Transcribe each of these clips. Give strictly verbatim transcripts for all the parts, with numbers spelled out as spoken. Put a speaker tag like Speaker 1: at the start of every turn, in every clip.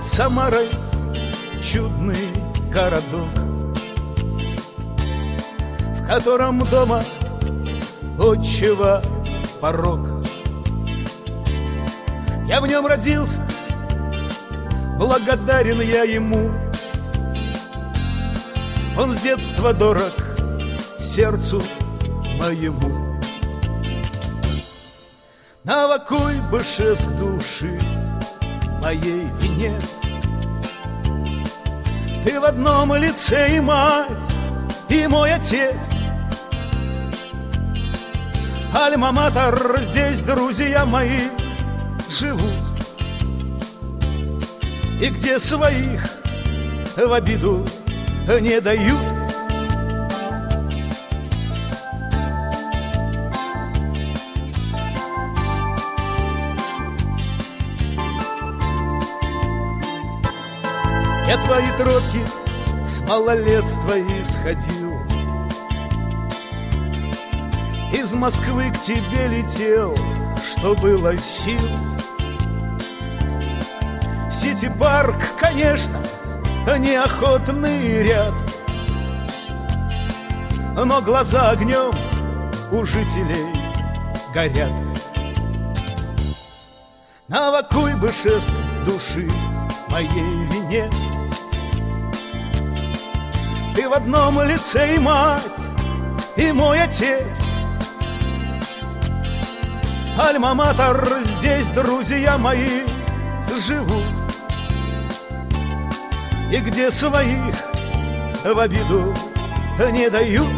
Speaker 1: Самарой чудный городок, в котором дома отчего порог. Я в нем родился, благодарен я ему. Он с детства дорог сердцу моему. Новокуйбышевск души моей венец. Ты в одном лице и мать, и мой отец. Альма-матер, здесь друзья мои живут. И где своих в обиду не дают. Я твои тропки с малолетства исходил, из Москвы к тебе летел, что было сил. Сити-парк, конечно, неохотный ряд, но глаза огнем у жителей горят. Новокуйбышевск души моей венец. Ты в одном лице и мать, и мой отец. Альма-матер, здесь друзья мои живут. И где своих в обиду не дают.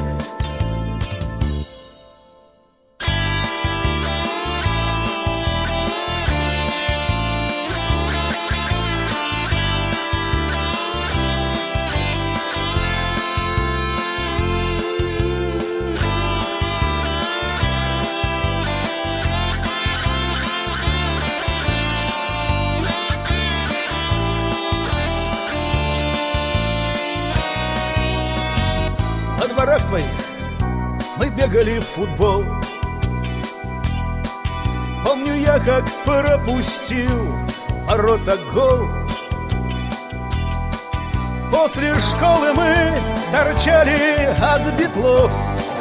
Speaker 1: Во дворах твоих мы бегали в футбол. Помню я, как пропустил ворота гол. После школы мы торчали от битлов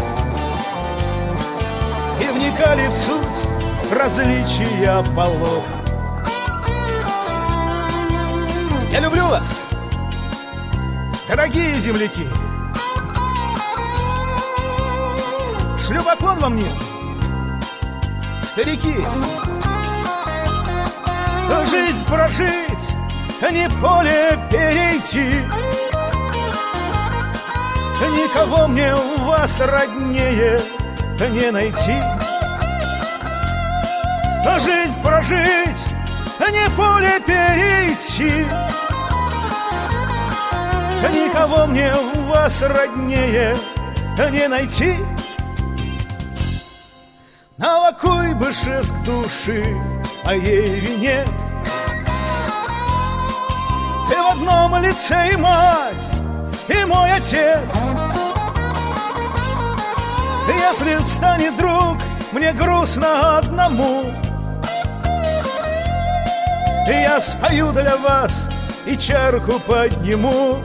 Speaker 1: и вникали в суть различия полов. Я люблю вас, дорогие земляки. Шлю поклон вам низкий, старики. Жизнь прожить, не поле перейти. Никого мне у вас роднее не найти. Жизнь прожить, не поле перейти. Никого мне у вас роднее не найти. Новокуйбышевск души моей венец. Ты в одном лице и мать, и мой отец. Если станет вдруг мне грустно одному, я спою для вас и чарку подниму.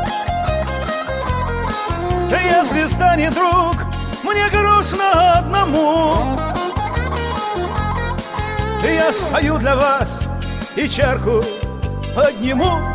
Speaker 1: Если станет вдруг мне грустно одному, я спою для вас и чарку подниму.